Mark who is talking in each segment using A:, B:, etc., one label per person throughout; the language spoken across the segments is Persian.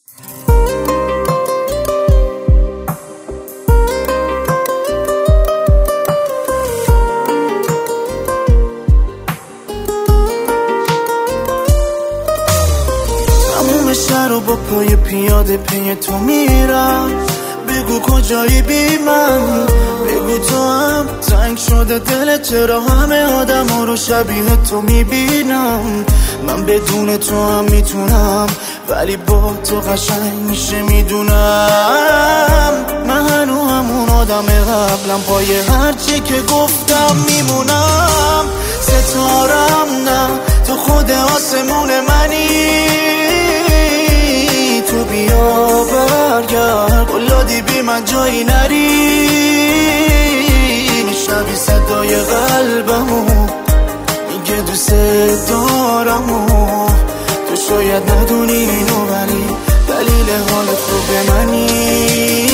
A: شهر رو با پای پیاده پی تو میرم، بگو کجایی بی من، بگو تو هم تنگ شده دلت، چرا همه آدم ها رو شبیه تو میبینم. من بدون تو هم میتونم، ولی با تو قشنگ میشه میدونم. من هنو همون آدم قبلم، پای هرچی که گفتم میمونم. ستارم نه، تو خود آسمون منی، تو بیا برگرد، قلادی بی من جایی نری. میشنوی صدای قلبمو میگه دوست دارمو، تو شاید ندونی اینو ولی دلیل حال خوب منی.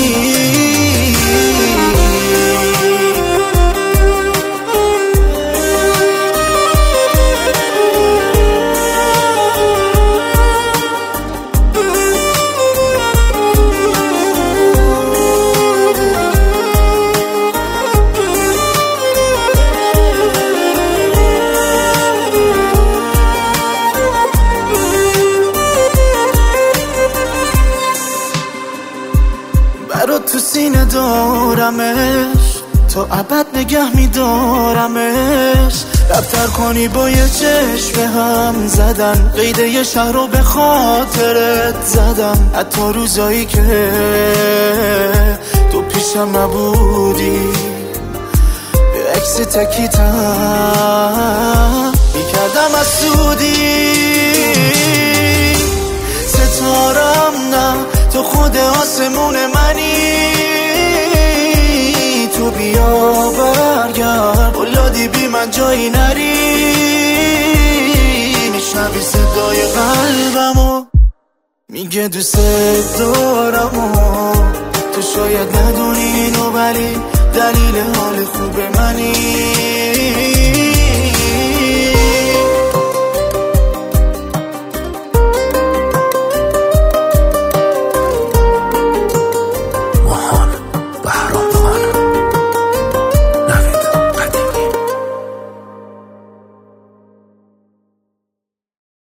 A: برات تو سینه دارمش، تا ابد نگه میدارمش. رفتر کنی با یه چشم هم زدن، قید یه شهر رو به خاطرت زدم. حتی روزایی که تو پیشم نبودی، به عکس تکیتم میکردم از سودی. ستارم نه، تو خود آسمون منی، تو بیا برگرد، قلادی بی من جایی نری. میشنوی صدای قلبمو میگه دوست دارمو، تو شاید ندونی اینو ولی دلیل حال خوب منی.